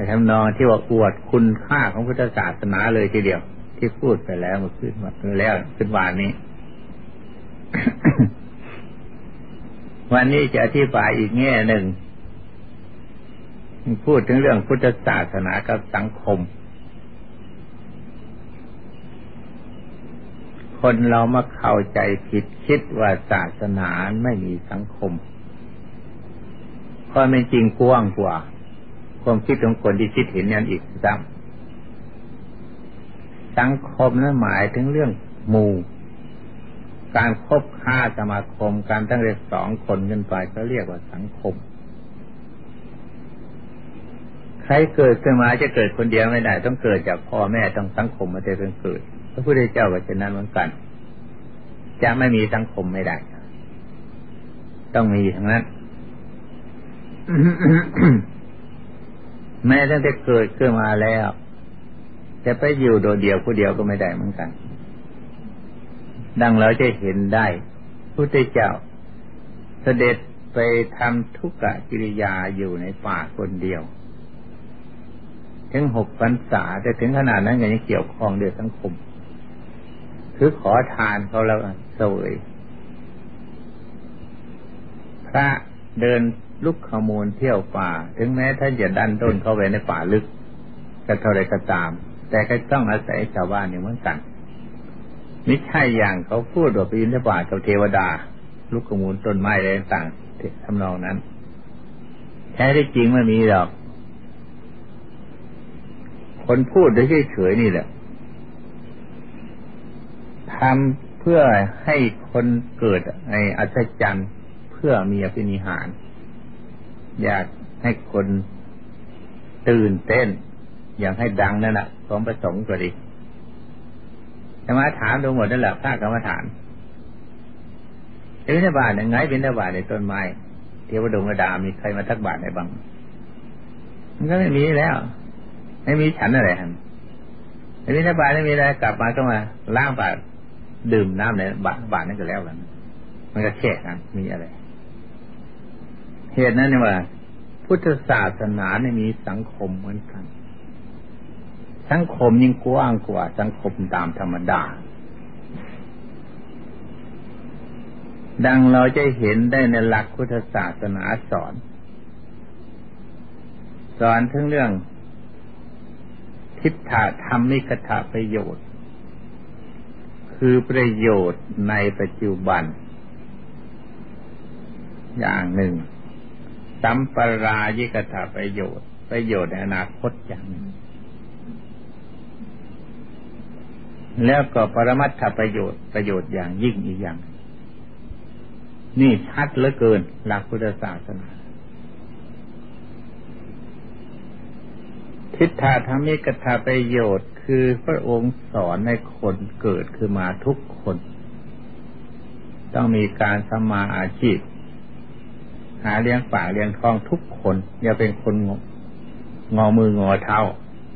ทำนองที่ว่าอวดคุณค่าของพุทธศาสนาเลยทีเดียวที่พูดไปแล้วเมื่อคืนแล้วขึ้นวานนี้ วันนี้จะอธิบายอีกแง่หนึ่งพูดถึงเรื่องพุทธศาสนากับสังคมคนเรามาเข้าใจผิดคิดว่าศาสนาไม่มีสังคมความเป็นจริงกว้างกว่าความคิดของคนที่คิดเห็นนั้นอีกซ้ำสังคมนั้นหมายถึงเรื่องหมู่การคบค้าสมาคมการตั้งแต่2 คนขึ้นไปก็เรียกว่าสังคมใครเกิดขึ้นมาจะเกิดคนเดียวไม่ได้ต้องเกิดจากพ่อแม่ต้องสังคมมาเป็นเกิดพระพุทธเจ้าก็เช่นนั้นเหมือนกันจะไม่มีสังคมไม่ได้ต้องมีทั้งนั้น แม้ตั้งแต่เกิดขึ้นมาแล้วจะไปอยู่โดดเดี่ยวผู้เดียวก็ไม่ได้เหมือนกันดังเราจะเห็นได้พระพุทธเจ้าเสด็จไปทำทุกขกิริยาอยู่ในป่าคนเดียวถึง6 พรรษาแต่ถึงขนาดนั้นก็ยังเกี่ยวข้องด้วยสังคมคือขอทานเขาแล้วเสวยพระเดินลุกขมูลเที่ยวป่าถึงแม้ท่านจะดันด้นเข้าไปในป่าลึกก็เท่าไรก็ตามแต่ก็ต้องอาศัยชาวบ้านอย่างเหมือนกันไม่ใช่อย่างเขาพูดว่าไปยินในป่ากับเทวดาลุกขมูลต้นไม้อะไรต่างๆทำนองนั้นแท้ที่จริงไม่มีหรอกคนพูดได้เฉยๆนี่แหละทำเพื่อให้คนเกิดในอัศจรรย์เพื่อมีอภินิหารอยากให้คนตื่นเต้นอยากให้ดังนั่นแหละความประสงค์ก็ดีธรรมะถามดูหมดนั่นแหละพระกรรมฐานบิณฑบาตยังไงบิณฑบาตในต้นไม้เทวดามีใครมาทักบาตรไหนบ้างมันก็ไม่มีแล้วไม่มีฉันอะไรฮะในบิณฑบาตไม่มีอะไรกลับมาก็มาล้างบาตรดื่มน้ำในบาตรนั่นก็แล้วกันมันก็แค่นั้นมีอะไรเหตุนั้นเนี่ยว่าพุทธศาสนาเนี่ยมีสังคมเหมือนกันสังคมยิ่งกว้างกว่าสังคมตามธรรมดาดังเราจะเห็นได้ในหลักพุทธศาสนาสอนถึงเรื่องทิฏฐธรรมิกถประโยชน์คือประโยชน์ในปัจจุบันอย่างหนึ่งสัมปรายิกถประโยชน์ในอนาคตอย่างหนึ่งแล้วก็ปรมัตถประโยชน์อย่างยิ่งอีกอย่างนี่ชัดเหลือเกินหลักพุทธศาสนาทิฏฐธรรมิกถประโยชน์คือพระองค์สอนให้คนเกิดขึ้นมาทุกคนต้องมีการทำมาอาชีพหาเลี้ยงปากเลี้ยงท้องทุกคนอย่าเป็นคนงอมืองอเท้า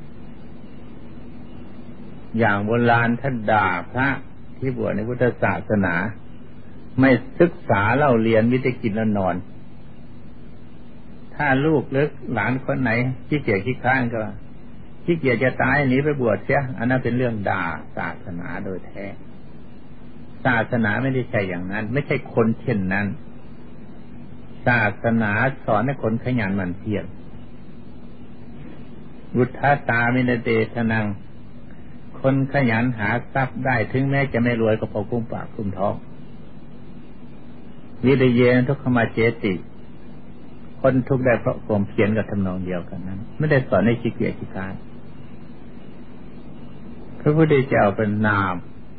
อย่างโบราณท่านด่าพระที่บวชในพุทธศาสนาไม่ศึกษาเล่าเรียนวิธีกินและนอนถ้าลูกหรือหลานคนไหนขี้เกียจขี้คร้านก็ขี้เกียจจะตายหนีไปบวชเสียอันนั้นเป็นเรื่องด่าศาสนาโดยแท้ศาสนาไม่ได้ใช่อย่างนั้นไม่ใช่คนเช่นนั้นศาสนาสอนให้คนขยันหมั่นเพียรวุฒตามินเตทนังคนขยันหาทรัพย์ได้ถึงแม้จะไม่รวยก็พอกุ้มปากกุ้มท้องวิริเยนทุกขมาเจติคนทุกข์ได้เพราะความเพียรกับทำนองเดียวกันนั้นไม่ได้สอนให้ขี้เกียจขี้คร้านพระพุทธเจ้าเป็นนาม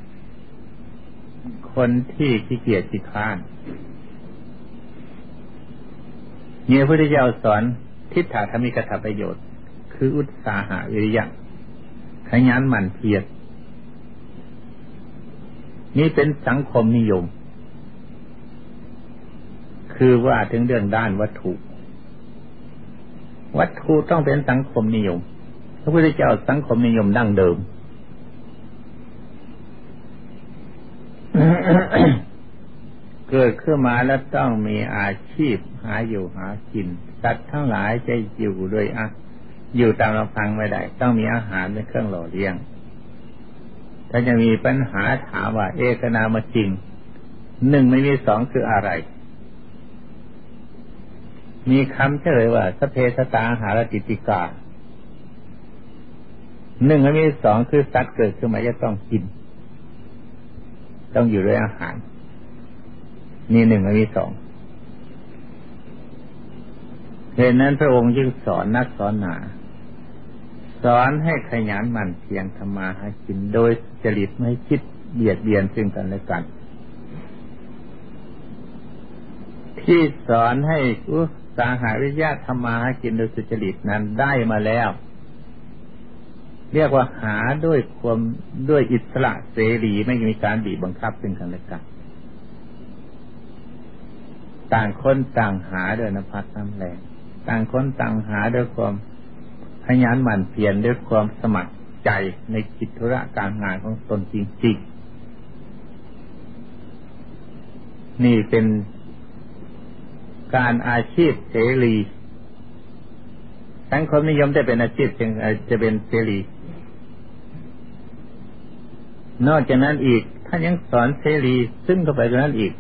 คนที่ขี้เกียจขี้คร้านเนี่ยพระพุทธเจ้าสอนทิฏฐธรรมิกถประโยชน์คืออุตสาหะวิริยะขยันหมั่นเพียรนี่เป็นสังคมนิยมคือว่าถึงเรื่องด้านวัตถุต้องเป็นสังคมนิยมพระพุทธเจ้าสังคมนิยมดั้งเดิม เกิดขึ้นมาแล้วต้องมีอาชีพหาอยู่หากินสัตว์ทั้งหลายจะอยู่อยู่ตามลำพังไม่ได้ต้องมีอาหารเป็นเครื่องหล่อเลี้ยงถ้าจะมีปัญหาถามว่าเอกนามจริงหนึ่งไม่มีสองคืออะไรมีคำเฉลยว่าสเพสตาหารติติกาหนึ่งไม่มีสองคือสัตว์เกิดขึ้นมาจะต้องกินต้องอยู่ด้วยอาหารนี่หนึ่งไม่มีสองเหตุนั้นพระองค์จึงสอนนักสอนหนาสอนให้ขยันหมั่นเพียรทำมาหากินโดยจริตไม่คิดเบียดเบียนซึ่งกันและกันที่สอนให้สาหาวิทยาทำมาหากินโดยสุจริตนั้นได้มาแล้วเรียกว่าหาด้วยอิสระเสรีไม่มีการบีบบังคับซึ่งกันและกันต่างคนต่างหาด้วยน้ำพักน้ำแรงต่างคนต่างหาด้วยความขยันหมั่นเพียรด้วยความสมัครใจในกิจธุระการงานของตนจริงๆนี่เป็นการอาชีพเสรีสังคมนิยมจะเป็นอาชีพจะเป็นเสรีนอกจากนั้นอีกท่านยังสอนเสรีซึ่งเข้าไปกว่านั้นอีก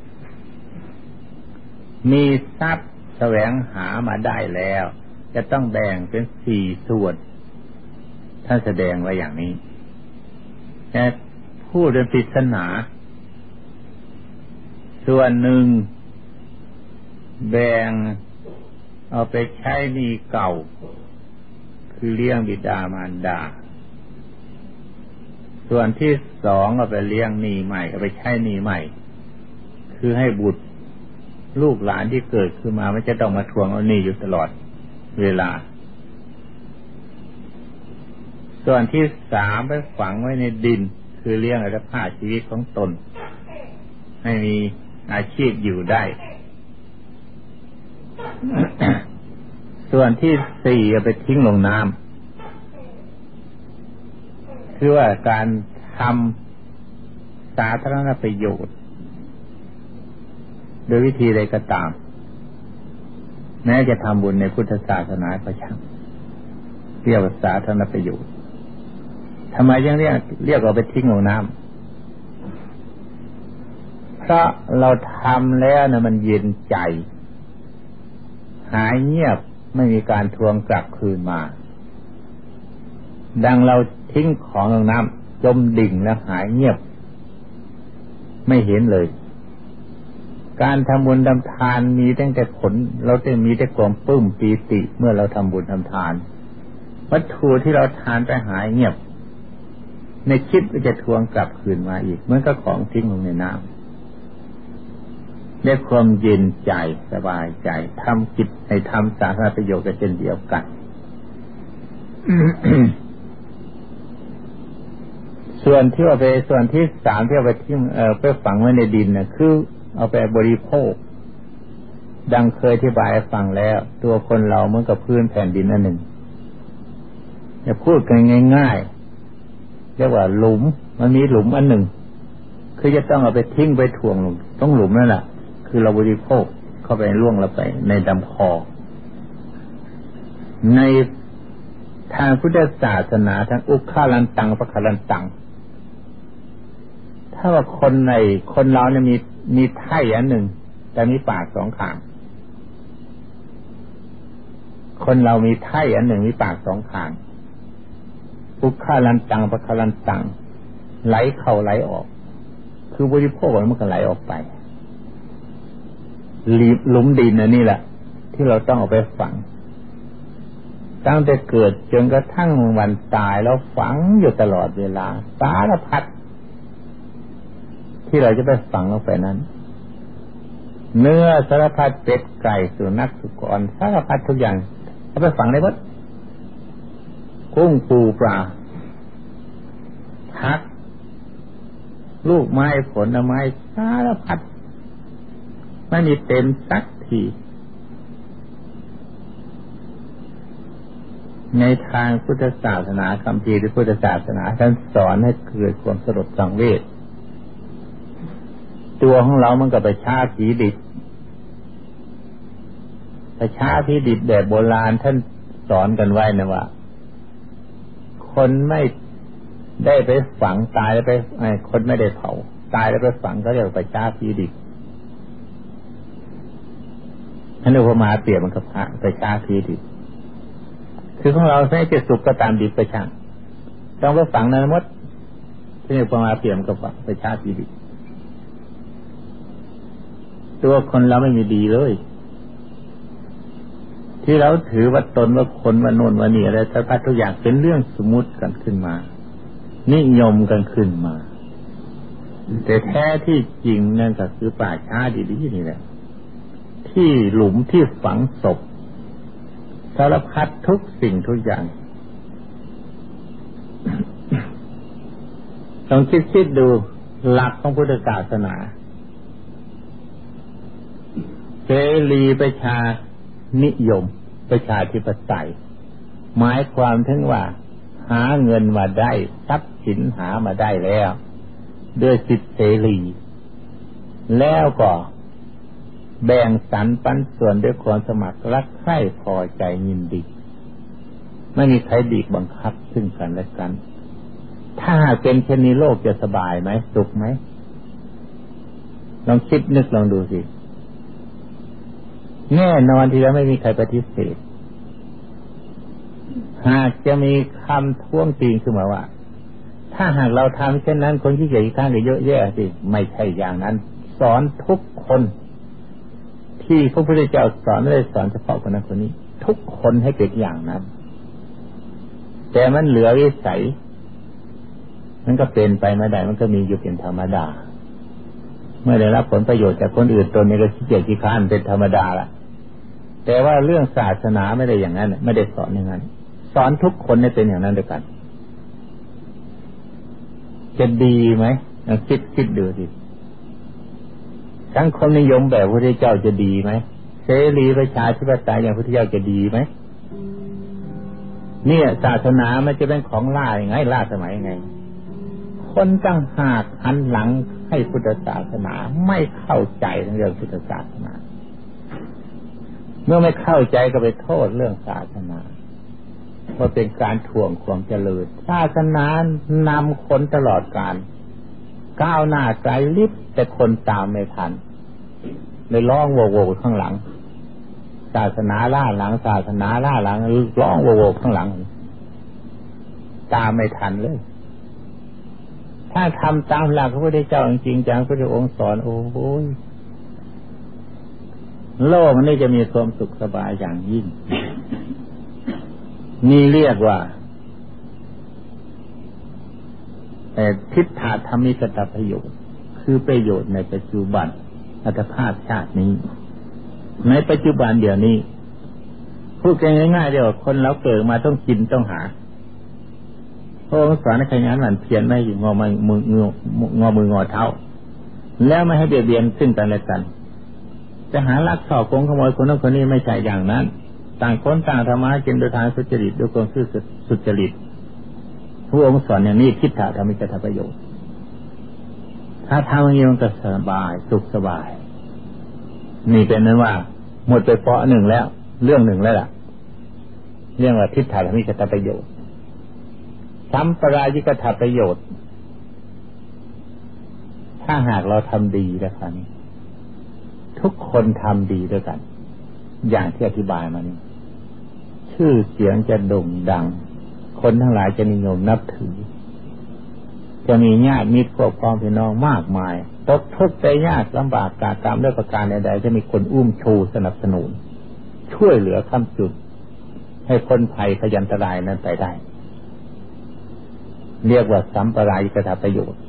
มีทรัพย์แสวงหามาได้แล้วจะต้องแบ่งเป็น4ส่วนท่านแสดงไว้อย่างนี้แต่พูดเป็นปริศนาส่วนหนึ่งแบ่งเอาไปใช้หนี้เก่าคือเลี้ยงบิดามารดาส่วนที่สองเอาไปเลี้ยงหนี้ใหม่เอาไปใช้หนี้ใหม่คือให้บุตรลูกหลานที่เกิดขึ้นมาไม่จะต้องมาทวงเอาหนี้อยู่ตลอดเวลาส่วนที่สามไปฝังไว้ในดินคือเลี้ยงอัตภาพชีวิตของตนให้มีอาชีพอยู่ได้ ส่วนที่สี่เอาไปทิ้งลงน้ำคือว่าการทำสาธารณประโยชน์โดยวิธีใดก็ตามแม้จะทำบุญในพุทธศาสนาก็ช่างเรียกว่าสาธารณประโยชน์ทำไมยังเรียกเอาไปทิ้งลงน้ำเพราะเราทำแล้วนะมันเย็นใจหายเงียบไม่มีการทวงกลับคืนมาดังเราทิ้งของลงน้ำจมดิ่งแล้วหายเงียบไม่เห็นเลยการทำบุญทำทานมีตั้งแต่ผลเราจะมีแต่ความปลื้มปีติเมื่อเราทำบุญทำทานวัตถุที่เราทานไปหายเงียบในคิดว่าจะทวงกลับคืนมาอีกเหมือนกับของทิ้งลงในน้ำได้ความเย็นใจสบายใจทำกิจให้ทำสาธารณประโยชน์กันเช่นเดียวกัน ส่วนที่ว่าไปส่วนที่สามที่เอาไปทิ้งไปฝังไว้ในดินน่ะคือเอาไปบริโภคดังเคยอธิบายให้ฟังแล้วตัวคนเราเหมือนกับพื้นแผ่นดินอันหนึ่งจะพูดกันง่ายๆเรียกว่าหลุมมันมีหลุมอันหนึ่งคือจะต้องเอาไปทิ้งไปถ่วงลงต้องหลุมนั่นแหละคือเราบริโภคเข้าไปล่วงเราไปในลำคอในทางพุทธศาสนาทั้งอุคคาลันตังปะคาลันตังถ้าว่าคนเราเนี่ยมีไถ่อันหนึ่งแต่มีปากสองข้างคนเรามีไถ่อันหนึ่งมีปากสองข้างอุคคาลันตังปะคาลันตังไหลเข้าไหลออกคือบริโภคมันก็ไหลออกไปหลุมดินนี่แหละที่เราต้องเอาไปฝังตั้งแต่เกิดจนกระทั่งวันตายแล้วฝังอยู่ตลอดเวลาสารพัดที่เราจะไปฝังลงไปนั้นเนื้อสารพัดเป็ดไก่สุนัขสุกรสารพัดทุกอย่างเอาไปฝังได้หมดกุ้งปูปลาผักลูกไม้ผลไม้สารพัดไม่มีเต็มสักทีในทางพุทธศาสนาคัมภีร์หรือพุทธศาสนาท่านสอนให้เกิดความสลดสังเวชตัวของเรามันก็ไปฆ่าผีดิบไปฆ่าผีดิบแบบโบราณท่านสอนกันไว้นะว่าคนไม่ได้ไปฝังตายแล้วไปคนไม่ได้เผาตายแล้วไปฝังก็เรียกว่าประชาพีดิบท่านอุปมาเปรียบมันกับพระประชาพีดิบคือของเราใช้จะสุกก็ตามดิบประชาต้องไปฝังนั้นหมดท่านอุปมาเปรียบกับประชาพีดิบตัวคนเราไม่มีดีเลยที่เราถือว่าตนว่าคนว่าโน่นว่านี่อะไรสารพัดทุกอย่างเป็นเรื่องสมมุติกันขึ้นมานิยมกันขึ้นมาแต่แท้ที่จริงนั่นก็คือป่าช้าดีๆนี่แหละที่หลุมที่ฝังศพสารพัดทุกสิ่งทุกอย่าง ต้องคิดดูหลักของพุทธศาสนาเสรีประชานิยมประชาธิปไตยหมายความถึงว่าหาเงินมาได้ทรัพย์สินหามาได้แล้วด้วยสิทธิเสรีแล้วก็แบ่งสรรปันส่วนด้วยความสมัครรักใคร่พอใจยินดีไม่มีใครบีบบังคับซึ่งกันและกันถ้าเป็นเช่นนี้โลกจะสบายไหมสุขไหมลองคิดนึกลองดูสิแน่นอนที่แล้วไม่มีใครปฏิเสธหากจะมีคำท้วงติงขึ้นมาว่าถ้าหากเราทำเช่นนั้นคนที่เกียจข้างก็เยอะแยะสิไม่ใช่อย่างนั้นสอนทุกคนที่พระพุทธเจ้าสอนไม่ได้สอนเฉพาะคนนั้นคนนี้ทุกคนให้เป็นอย่างนั้นแต่มันเหลือวิสัยมันก็เป็นไปไม่ได้มันก็มีอยู่เป็นธรรมดาเมื่อได้รับผลประโยชน์จากคนอื่นตนนี้ก็ขี้เกียจขี้ค้านเป็นธรรมดาละแต่ว่าเรื่องศาสนาไม่ได้อย่างนั้นไม่ได้สอนอย่างนั้นสอนทุกคนให้เป็นอย่างนั้นด้วยกันจะดีไหมคิดดูสิสังคมนิยมแบบพระพุทธเจ้าจะดีไหมเสรีประชาธิปไตยอย่างพระพุทธเจ้าจะดีไหมเนี่ยศาสนามันจะเป็นของล่าอย่างไงล่าสมัยยังไงคนตั้งหากหันหลังให้พุทธศาสนาไม่เข้าใจเรื่องพุทธศาสนาเมื่อไม่เข้าใจก็ไปโทษเรื่องศาสนาว่าเป็นการถ่วงความเจริญศาสนานำคนตลอดกาลก้าวหน้าไกลลิบแต่คนตามไม่ทันเลยร้องโวโวข้างหลังศาสนาล่าหลังศาสนาล่าหลังร้องโวโวข้างหลังตามไม่ทันเลยถ้าทำตามหลักพระพุทธเจ้าจริงๆจังพระองค์สอนโอ้โหโลกนี้จะมีความสุขสบายอย่างยิ่งนี่เรียกว่าทิฏฐธรรมิกตประโยชน์คือประโยชน์ในปัจจุบันอัตภาพชาตินี้ในปัจจุบันเดี๋ยวนี้พูดง่ายๆเดี๋ยวคนเราเกิดมาต้องกินต้องหาพระองค์สอนให้ขยันหมั่นเพียรไม่ให้งอมืองอเท้าแล้วไม่ให้เบียดเบียนซึ่งกันและกันจะหาลักฉอกขโมยคนนั้นคนนี้ไม่ใช่อย่างนั้นต่างคนต่างทำมากินโดยทางสุจริตด้วยความซื่อสัตย์สุจริตพระองค์สอนอย่างนี้ทิฏฐธรรมิกตประโยชน์ถ้าทำอย่างนี้มันก็สบายสุขสบายนี่เป็นนั้นว่าหมดไปเปาะหนึ่งแล้วเรื่องหนึ่งแล้วล่ะเรื่องว่าทิฏฐธรรมิกตประโยชน์สัมปรายิกตประโยชน์ถ้าหากเราทำดีแล้วครับทุกคนทำดีด้วยกันอย่างที่อธิบายมานี้ชื่อเสียงจะโด่งดังคนทั้งหลายจะนิยมนับถือจะมีญาติมิตรพวกพ้องพี่น้องมากมายตกทุกข์ใจยากลำบากกาตามด้วยประการใดๆจะมีคนอุ้มชูสนับสนุนช่วยเหลือค้ำจุนให้พ้นภัยพยันตรายนั้นไปได้เรียกว่าสัมปรายิกตประโยชน์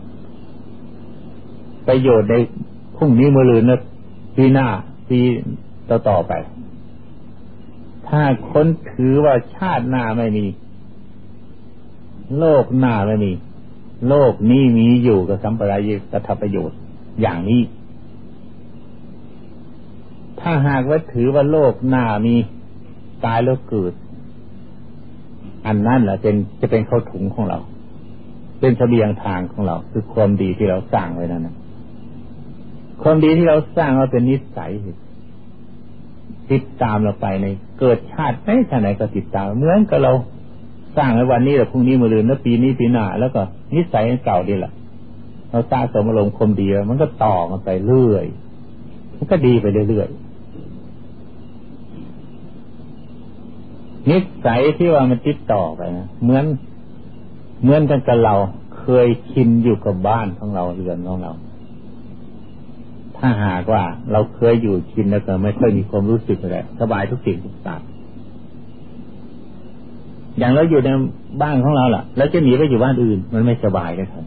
ในพรุ่งนี้มื้ออื่นนะปีหน้าปีต่อไปถ้าคนถือว่าชาติหน้าไม่มีโลกหน้าไม่มีโลกนี้มีอยู่กับสัมปรายิกตประโยชน์อย่างนี้ถ้าหากว่าถือว่าโลกหน้ามีตายแล้วเกิดอันนั้นแหละจะเป็นเข้าถุงของเราเป็นเสบียงทางของเราคือความดีที่เราสร้างไว้นั่นนะความดีที่เราสร้างเราเป็นนิสัยติดตามเราไปในเกิดชาติไหนก็ติดตามเหมือนกับเราสร้างในวันนี้แล้วพรุ่งนี้มะรืนแล้วปีนี้ปีหน้าแล้วก็นิสัยเก่าดีแหละเราสร้างสมอารมณ์คมดีแล้วมันก็ต่อกันไปเรื่อยมันก็ดีไปเรื่อยๆนิสัยที่ว่ามันติดต่อไปนะเหมือนกันกับเราเคยชินอยู่กับบ้านของเราเรือนของเราถ้าหากว่าเราเคยอยู่ชินแล้วก็ไม่ค่อยมีความรู้สึกอะไรสบายทุกสิ่งทุกอย่างอย่างเราอยู่ในบ้านของเราล่ะแล้วจะหนีไปอยู่บ้านอื่นมันไม่สบายเลยครับ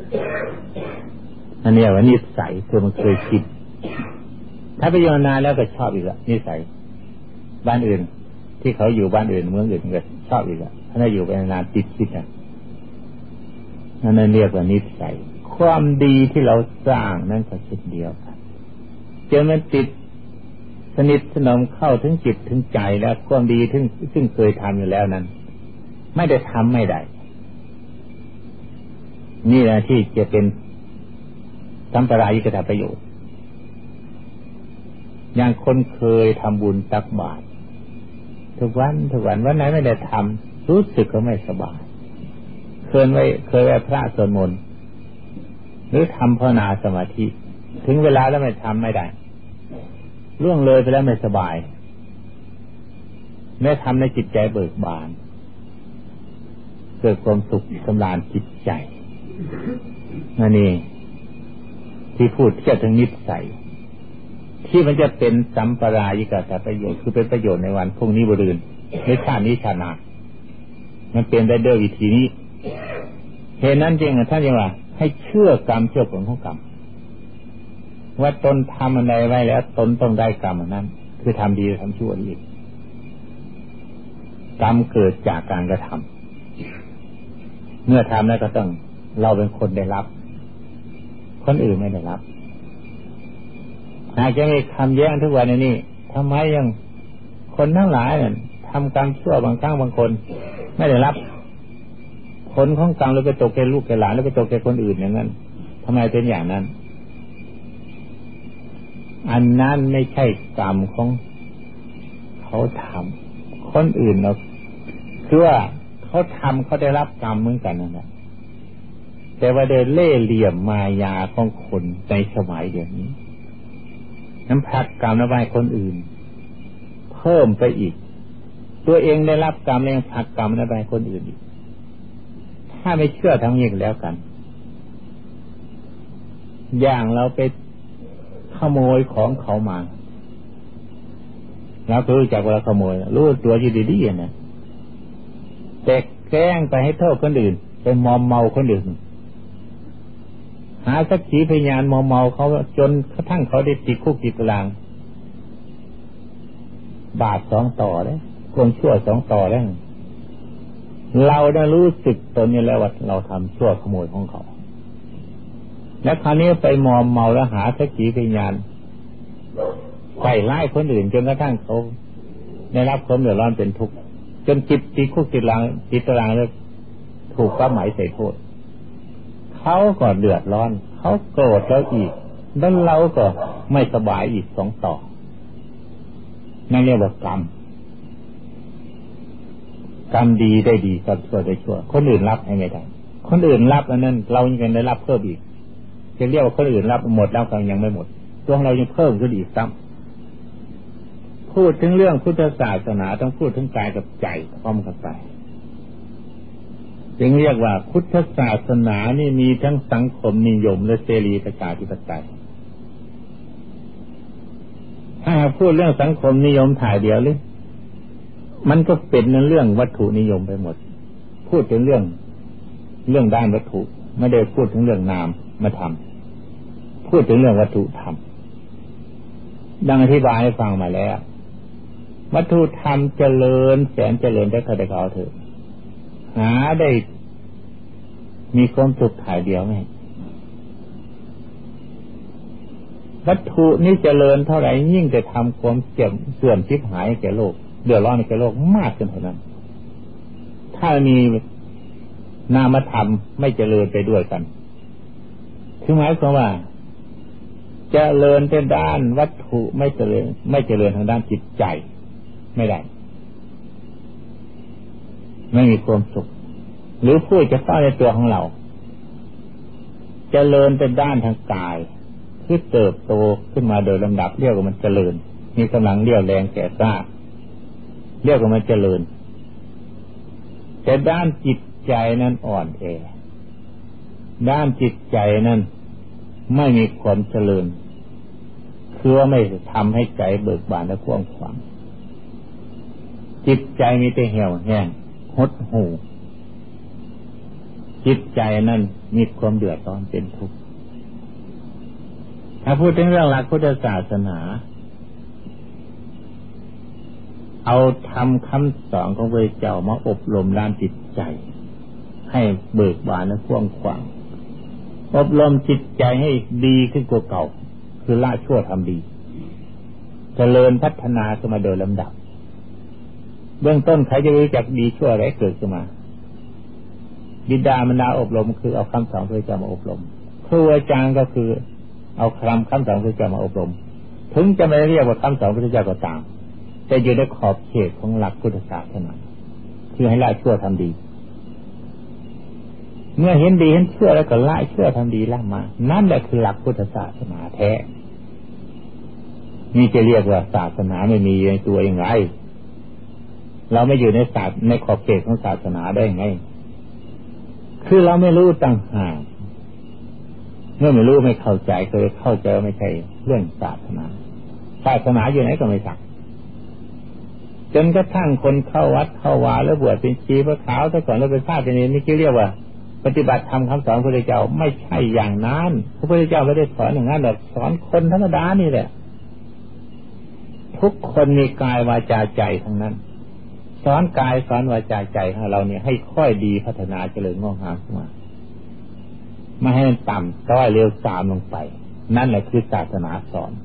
อันนี้ว่านิสัยคือมันเคยชินถ้าไปอยู่นานแล้วก็ชอบอีกละนิสัยบ้านอื่นที่เขาอยู่บ้านอื่นเมืองอื่นก็ชอบอีกละถ้าอยู่ไปนานติดคิดอ่ะนั่นเรียกว่านิสัยความดีที่เราสร้างนั่นก็เช่นเดียวกันจนมันติดสนิทสนมเข้าถึงจิตถึงใจแล้วความดีซึ่งเคยทำอยู่แล้วนั้นไม่ได้ทำไม่ได้นี่แหละที่จะเป็นสัมปรายิกถประโยชน์อย่างคนเคยทำบุญตักบาตรทุกวันวันไหนไม่ได้ทำรู้สึกก็ไม่สบายเคยไหว้พระสวดมนต์หรือทำภาวนาสมาธิถึงเวลาแล้วไม่ทำไม่ได้ล่วงเลยไปแล้วไม่สบายแม้ทำในจิตใจเบิกบานเกิดความสุขสำราญจิตใจนั่นเองที่พูดเกี่ยวกับนิสัยที่มันจะเป็นสัมปรายิกถประโยชน์คือเป็นประโยชน์ในวันพรุ่งนี้มะรืนในชาตินี้ชาติหน้ามันเป็นได้ด้วยวิธีนี้เหตุนั้นจริงท่านจึงว่าให้เชื่อกรรมเชื่อผลของกรรมว่าตนทำอะไรไว้แล้วตนต้องได้กรรมนั้นคือทำดีทำชั่วนี่กรรมเกิดจากการกระทำเมื่อทำแล้วก็ต้องเราเป็นคนได้รับคนอื่นไม่ได้รับหากจะมีคำแย้งทุกวันนี้ทำไมยังคนทั้งหลายเนี่ยทำกรรมชั่วบางครั้งบางคนไม่ได้รับผลของกรรมแล้วไปตกแก่ลูกแก่หลานแล้วไปตกแก่คนอื่นอย่างนั้นทำไมเป็นอย่างนั้นอันนั้นไม่ใช่กรรมของเขาทำคนอื่นเราคือว่าเขาทำเขาได้รับกรรมเหมือนกันนั่นแหละแต่ว่าโดยเล่ห์เหลี่ยมมายาของคนในสมัยเดี๋ยวนี้น้ำพักกรรมเอาไว้คนอื่นเพิ่มไปอีกตัวเองได้รับกรรมแล้วยังพักกรรมเอาไว้คนอื่นอีกถ้าไม่เชื่อทั้งนี้แล้วกันอย่างเราไปขโมยของเขามาแล้วก็รู้จักว่าขโมยรู้ตัวอยู่ดีๆนะแต่แกล้งไปให้โทษคนอื่นไปมอมเมาคนอื่นหาสักขีพยานมอมเมาเขาจนกระทั่งเขาได้ติดคุกติดตารางบาป2 ต่อแล้วความชั่ว2 ต่อแล้วเราได้รู้สึกตนนี้แล้วว่าเราทำชั่วขโมยของเขาแล้วคราวนี้ไปมอมเมาแล้วหาสักขีพยานใส่ร้ายคนอื่นจนกระทั่งเขาได้รับความเดือดร้อนเป็นทุกข์จนจิตติดคุกติดตารางแล้วถูกป้าหมายใส่โทษเขาก็เดือดร้อนเขาโกรธแล้วอีกแล้วเราก็ไม่สบายอีก2 ต่อนั่นเรียกว่ากรรมดีได้ดีกรรมชั่วได้ชั่วคนอื่นรับให้ไม่ได้คนอื่นรับอันนั้นเรายังได้รับเพิ่มอีกจะเรียกว่าคนอื่นรับหมดแล้วก็ยังไม่หมดตัวเรายังเพิ่มขึ้นอีกซ้ำพูดถึงเรื่องพุทธศาสนาต้องพูดถึงกายกับใจพร้อมกันไปจึงเรียกว่าพุทธศาสนานี่มีทั้งสังคมนิยมและเสรีประชาธิปไตยถ้าพูดเรื่องสังคมนิยมถ่ายเดียวเลยมันก็เป็นเรื่องวัตถุนิยมไปหมดพูดถึงเรื่องด้านวัตถุไม่ได้พูดถึงเรื่องนามมาทำพูดถึงเรื่องวัตถุธรรมดังอธิบายให้ฟังมาแล้ววัตถุธรรมเจริญแสนเจริญได้ใครได้เขาเถอะหาได้มีความสุขถ่ายเดียวไหมวัตถุนี้เจริญเท่าไหร่ยิ่งจะทำความเสื่อมชิบหายแก่โลกเดือดร้อนแก่โลกมากขึ้นเท่านั้นถ้ามีนามธรรมไม่เจริญไปด้วยกันคือหมายความว่าเจริญแต่ด้านวัตถุไม่เจริญทางด้านจิตใจไม่ได้ไม่มีความสุขหรือพูดจะเข้าในตัวของเราเจริญเป็นด้านทางกายคือเติบโตขึ้นมาโดยลำดับเรียกว่ามันเจริญมีกำลังเรี่ยวแรงแก่กล้าเรียกว่ามันเจริญแต่ด้านจิตใจนั้นอ่อนแอด้านจิตใจนั้นไม่มีความเจริญคือว่าไม่ทำให้ใจเบิกบานและกว้างขวางจิตใจมีแต่เหี่ยวแห้งหดหู่จิตใจนั้นมีความเดือดร้อนเป็นทุกข์ถ้าพูดถึงเรื่องหลักพุทธศาสนาเอาทำคำสอนของพระเจ้ามาอบรมด้านจิตใจให้เบิกบานและกว้างขวางอบรมจิตใจให้ดีขึ้นกว่าเก่าคือละชั่วทำดีเจริญพัฒนาขึ้นมาโดยลำดับเบื้องต้นใครจะรู้จักดีชั่วอะไรเกิดขึ้นมาบิดามารดาอบรมคือเอาคำสอนพระเจ้ามาอบรมครูอาจารย์ก็คือเอาคำสอนพระเจ้ามาอบรมถึงจะไม่เรียกว่าคำสอนพระเจ้าก็ตามแต่อยู่ในขอบเขตของหลักพุทธศาสนาคือให้ละชั่วทำดีเมื่อเห็นดีเห็นชั่วแล้วก็ละชั่วทำดีละมานั่นแหละคือหลักพุทธศาสนาแท้นี่จะเรียกว่าศาสนาไม่มีในตัวเองไงเราไม่อยู่ในศาสตร์ในขอบเขตของศาสนาได้ไงคือเราไม่รู้ต่างหากเมื่อไม่รู้ไม่เข้าใจเคยเข้าใจว่าไม่ใช่เรื่องศาสนาอยู่ไหนก็ไม่สักจนกระทั่งคนเข้าวัดเข้าวาแล้วบวชเป็นชีพระขาวแต่ก่อนเราเป็นพระเป็นเนรนี่คือเรียกว่าปฏิบัติธรรมคำสอนพระพุทธเจ้าไม่ใช่อย่างนั้นพระพุทธเจ้าไม่ได้สอนอย่างนั้นหรอกสอนคนธรรมดานี่แหละทุกคนมีกายวาจาใจทั้งนั้นสอนกายสอนวาจาใจของเราเนี่ยให้ค่อยดีพัฒนาเจริญงอกงามขึ้นมาไม่ให้มันต่ำต้อยเร็วตามลงไปนั่นแหละคือศาสนาสอน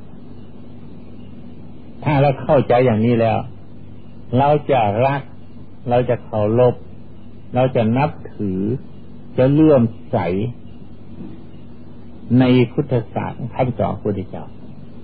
ถ้าเราเข้าใจอย่างนี้แล้วเราจะรักเราจะเคารพเราจะนับถือจะเลื่อมใสในพุทธศาสนาคำสอนพระพุทธเจ้า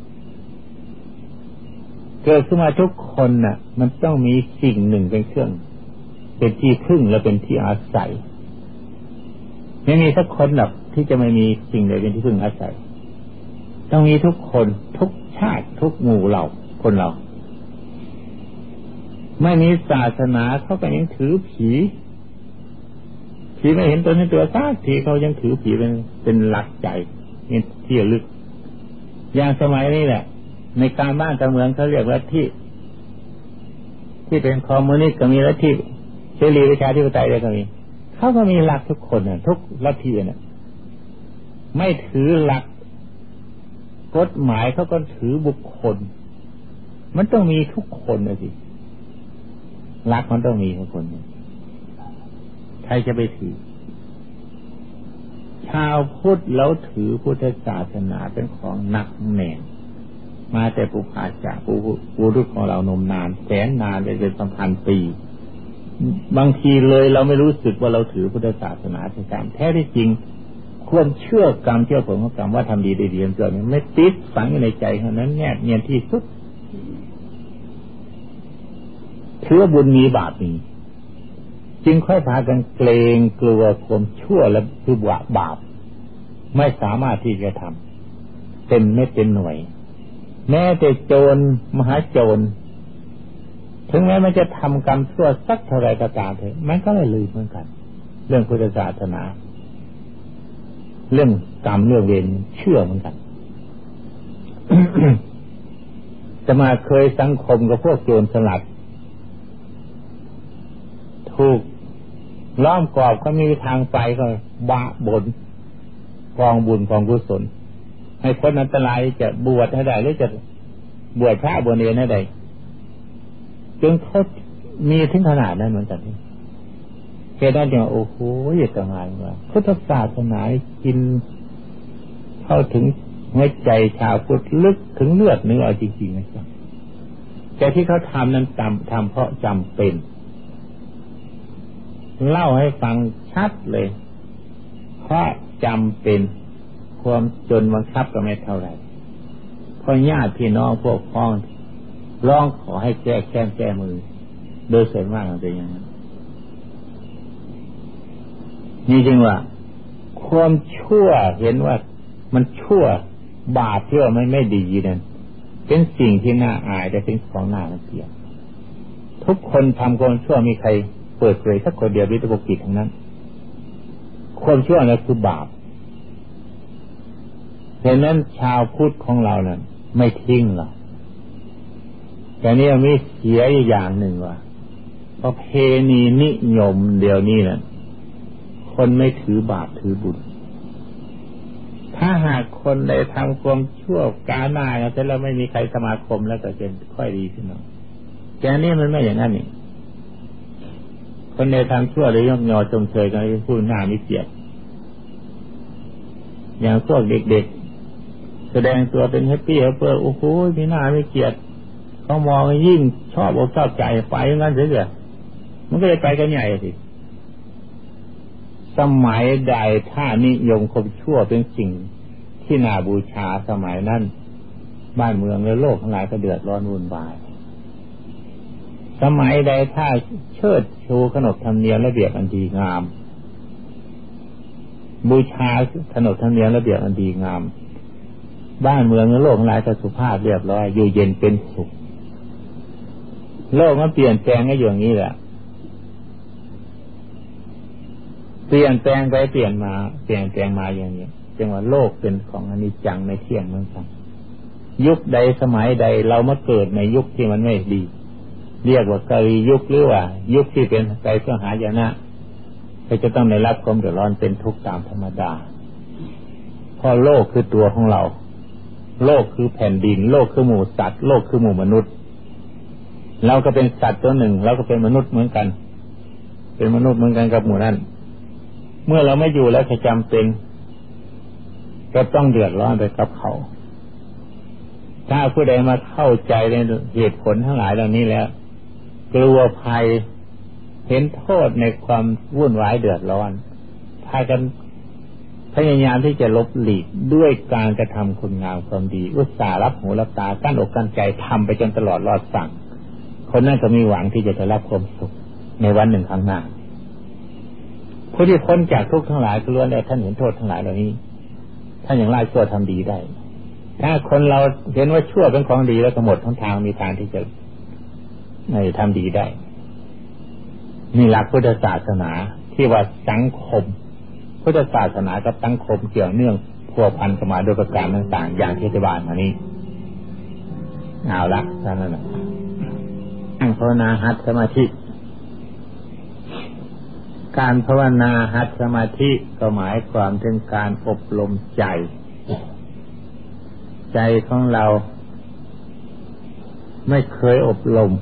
เกิดขึ้นมาทุกคนน่ะมันต้องมีสิ่งหนึ่งเป็นเครื่องเป็นที่พึ่งและเป็นที่อาศัยไม่มีสักคนหรอกที่จะไม่มีสิ่งใดเป็นที่พึ่งอาศัยต้องมีทุกคนทุกชาติทุกหมู่เหล่าคนเราไม่มีศาสนาเขาก็ยังถือผีไม่เห็นตัวนี้ตัวซากทีเขายังถือผีเป็นหลักใจเป็นที่ลึกอย่างสมัยนี้แหละในการบ้านการเมืองเขาเรียกว่าที่เป็นคอมมิวนิสต์ก็มีลัทธิเสรีประชาธิปไตยก็มีเขาก็มีหลักทุกคนทุกลัทธิไม่ถือหลักกฎหมายเขาก็ถือบุคคลมันต้องมีทุกคนนะสิหลักมันต้องมีทุกคนใครจะไปถือชาวพุทธแล้วถือพุทธศาสนาเป็นของหนักแน่นมาแต่ปุพาจากปูรุษของเรานมนานแสนนานเป็นพันปีบางทีเลยเราไม่รู้สึกว่าเราถือพุทธศาสนาเป็นการแท้ที่จริงควรเชื่อกรรมเชื่อผลของกรรมว่าทำดีได้ดีเกิดไม่ติดฝังอยู่ในใจเท่านั้นแนบเนียนที่สุดถือบุญมีบาปมีจึงค่อยพากันเกรงกลัวความชั่วและคือบาปไม่สามารถที่จะทำเป็นไม่เป็นหน่วยแม้แต่โจรมหาโจรถึงแม้มันจะทำกรรมชั่วสักเท่าไรก็ตามเถอะมันก็ไม่ลืมเหมือนกันเรื่องพุทธศาสนาเรื่องกรรมเรื่องเวรเชื่อเหมือนกัน จะมาเคยสังคมกับพวกโจรสลัดถูกล้อมกรอบเขามีทางไปก็บะบนกองบุญกองกุศลให้คนอันตรายจะบวชให้ได้หรือจะบวชพระบวชเนรให้ได้จึงเขามีถึงขนาดนั้นเหมือนกันแค่ได้อย่างโอ้โหอย่าทำงานว่าพุทธศาสนากินเข้าถึงหัวใจชาวพุทธลึกถึงเลือดเนื้อจริงๆนะครับแต่ที่เขาทำนั้นทำเพราะจำเป็นเล่าให้ฟังชัดเลยเพราะจำเป็นความจนบังคับก็ไม่เท่าไหร่พอญาติพี่น้องพวกพ้องร้องขอให้แก้แค้นแก้มือโดยส่วนมากมันเป็นอย่างนั้นนี่จึงว่าความชั่วเห็นว่ามันชั่วบาปที่ว่ามันไม่ดีนั่นเป็นสิ่งที่น่าอายแต่เป็นของน่ารังเกียจทุกคนทำความชั่วมีใครเปิดเผยสักคนเดียววิตกกิจทั้งนั้นความชั่วนั่นคือบาปฉะนั้นชาวพุทธของเรานั้นไม่ทิ้งหรอกแต่นี่มีเสียอย่างหนึ่งว่าประเพณีนิยมเดี๋ยวนี้น่ะคนไม่ถือบาปถือบุญถ้าหากคนได้ทำความชั่วกาหน้าแต่แล้วไม่มีใครสมาคมแล้วก็จะค่อยดีขึ้นเนาะแต่นี่มันไม่อย่างนั้นนี่คนได้ทำชั่วเลยยกยอจงเชยกันพูดหน้ามิเกียรติอย่างพวกเด็กๆแสดงตัวเป็นแฮปปี้เฮปเปอร์โอ้โหมีหน้ามิเกียรติเขามองยิ่งชอบอกชอบใจไปงั้นเสียมันก็เลยไปกันใหญ่สิสมัยใดถ้านิยมความชั่วเป็นสิ่งที่น่าบูชาสมัยนั้นบ้านเมืองและโลกทั้งหลายก็เดือดร้อนวุ่นวายสมัยใดถ้าเชิดชูขนบธรรมเนียมระเบียบอันดีงามบูชาขนบธรรมเนียมระเบียบอันดีงามบ้านเมืองและโลกทั้งหลายก็สุภาพเรียบร้อยอยู่เย็นเป็นสุขโลกมันเปลี่ยนแปลงก็อย่างนี้แหละเปลี่ยนแปลงไปเปลี่ยนมาอย่างนี้จึงว่าโลกเป็นของอนิจจังไม่เที่ยงเหมือนกันยุคใดสมัยใดเรามาเกิดในยุคที่มันไม่ดีเรียกว่ากาลียุคหรือว่ายุคที่เป็นไปเพื่อหายนะก็จะต้องได้รับความเดือดร้อนเป็นทุกข์ตามธรรมดาเพราะโลกคือตัวของเราโลกคือแผ่นดินโลกคือหมู่สัตว์โลกคือหมู่มนุษย์เราก็เป็นสัตว์ตัวหนึ่งเราก็เป็นมนุษย์เหมือนกันเป็นมนุษย์เหมือนกันกับหมู่นั้นเมื่อเราไม่อยู่แล้วจะจำเป็นก็ต้องเดือดร้อนไปกับเขาถ้าผู้ใดมาเข้าใจในเหตุผลทั้งหลายเหล่านี้แล้วกลัวภัยเห็นโทษในความวุ่นวายเดือดร้อนพากันพยายามที่จะลบหลีกด้วยการกระทำคุณงามความดีอุตส่าห์รับหูรับตากั้นอกกั้นใจทำไปจนตลอดรอดฝั่งคนนั้นก็มีหวังที่จะได้รับความสุขในวันหนึ่งข้างหน้าผู้ที่พ้นจากทุกข์ทั้งหลายก็ล้วนแล้วท่านเห็นโทษทั้งหลายเหล่านี้ท่านอย่างไรชั่วทำดีได้ถ้าคนเราเห็นว่าชั่วเป็นของดีแล้วก็หมดทั้งทางมีทางที่จะทำดีได้นี่หลักพุทธศาสนาที่ว่าสังคมพุทธศาสนากับสังคมเกี่ยวเนื่องพัวพันกันมาโดยประการต่างๆอย่างที่อธิบายมานี้เอาละท่านนั้นนั่งภาวนาหัดสมาธิการภาวนาหัดสมาธิก็หมายความถึงการอบรมใจของเราไม่เคยอบรม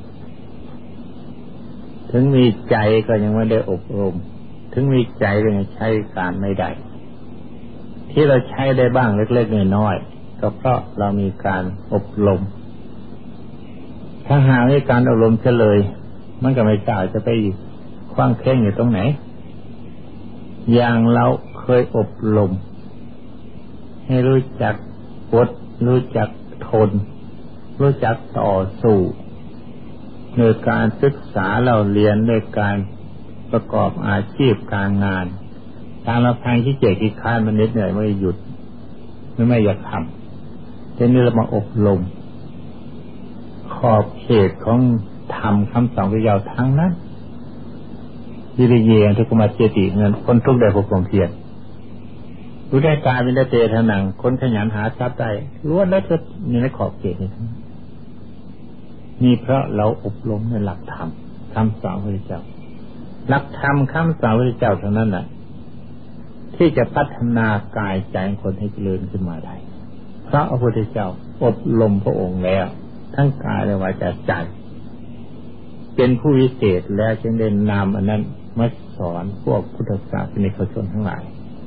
ถึงมีใจก็ยังไม่ได้อบรมถึงมีใจก็ยังใช้การไม่ได้ที่เราใช้ได้บ้างเล็กๆน้อยๆก็เพราะเรามีการอบรมถ้าหาไม่การอบรมเฉลยมันก็ไม่ทราบจะไปคว้างแข้งอยู่ตรงไหนอย่างเราเคยอบรมให้รู้จักอดรู้จักทนรู้จักต่อสู้ในการศึกษาเราเรียนในการประกอบอาชีพการงานตามลำพังที่เกียจขี้คร้านมันเหนื่อยไม่หยุดไม่อยากทำทีนี้เรามาอบรมขอบเขตของธรรมคำสอนของเราทั้งนั้นวิริเยทุกขมัจเจติเงินคนทุกข์ได้ความเพียรรู้ได้กายเป็นได้เตทนังคนขยันหาทรัพย์ได้ล้วนแล้วจะอยู่ในขอบเขตนี้นี่เพราะเราอบรมในหลักธรรมคำสอนพระพุทธเจ้าหลักธรรมคำสอนพระพุทธเจ้าเท่านั้นแหละที่จะพัฒนากายใจคนให้เจริญขึ้นมาได้เพราะพระพุทธเจ้าอบรมพระองค์แล้วทั้งกายและวาจาใจเป็นผู้วิเศษแล้วจึงได้นำอันนั้นมาสอนพวกพุทธศาสนิกชนทั้งหลาย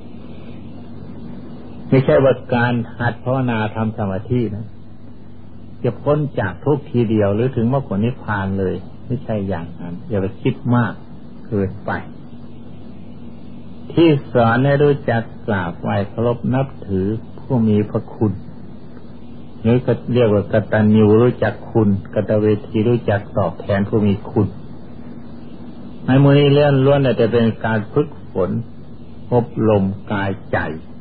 ไม่ใช่ว่าการหัดภาวนาทำสมาธินะจะพ้นจากทุกข์ทีเดียวหรือถึงมรรคผลนิพพานเลยไม่ใช่อย่างนั้นอย่าไปคิดมากเกินไปที่สอนให้รู้จักกราบไหว้เคารพนับถือผู้มีพระคุณหรือก็เรียกว่ากตัญญูรู้จักคุณกตเวทีรู้จักตอบแทนผู้มีคุณในมือนี้ล้วนแต่จะเป็นการฝึกฝนอบรมกายใจ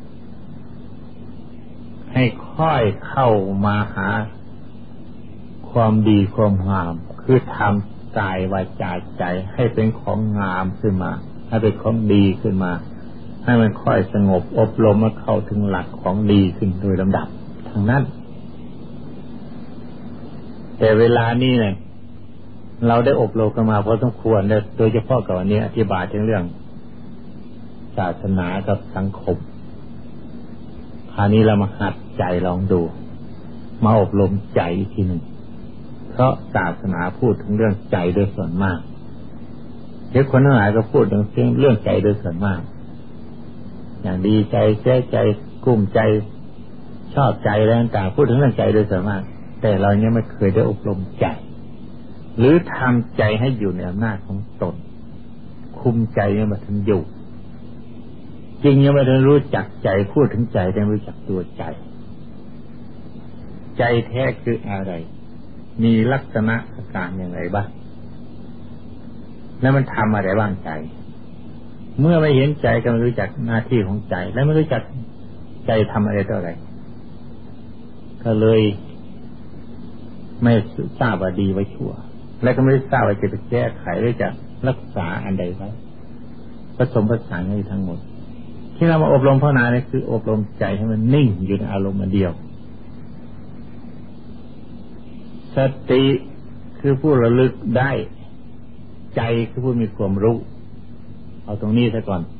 ให้ค่อยเข้ามาหาความดีความงามคือทำกายวาจาใจให้เป็นของงามขึ้นมาให้เป็นของดีขึ้นมาให้มันค่อยสงบอบรมมาเข้าถึงหลักของดีขึ้นโดยลำดับทางนั้นแต่เวลานี้เนี่ยเราได้อบรมกันมาพอสมควรแล้วโดยเฉพาะกับวันนี้อธิบายถึงเรื่องศาสนากับสังคมคราวนี้เรามาหัดใจลองดูมาอบรมใจอีกทีหนึ่งเพราะศาสนาพูดถึงเรื่องใจโดยส่วนมากเด็กคนทั้งหลายก็พูดถึงเรื่องใจโดยส่วนมากอย่างดีใจเสียใจกุ้มใจชอบใจอะไรต่างๆพูดถึงเรื่องใจโดยส่วนมากแต่เราเนี่ยไม่เคยได้อบรมใจหรือทำใจให้อยู่ในอำนาจของตนคุมใจเนี่ยมาถึงอยู่จริงยังไม่ได้รู้จักใจพูดถึงใจแต่รู้จักตัวใจใจแท้คืออะไรมีลักษณะอาการอย่างไรบ้างแล้วมันทำอะไรบ้างใจเมื่อไม่เห็นใจก็ไม่รู้จักหน้าที่ของใจและไม่รู้จักใจทำอะไรต่ออะไรก็เลยไม่ทราบว่าดีไว้ชั่วและก็ไม่ทราบว่าจะไปแก้ไขหรือจะรักษาอันใดไว้ผสมผสานกันทั้งหมดที่เรามาอบรมภาวนาเนี่ยคืออบรมใจให้มันนิ่งอยู่ในอารมณ์เดียวสติคือผู้ระลึกได้ใจคือผู้มีความรู้เอาตรงนี้ซะก่อน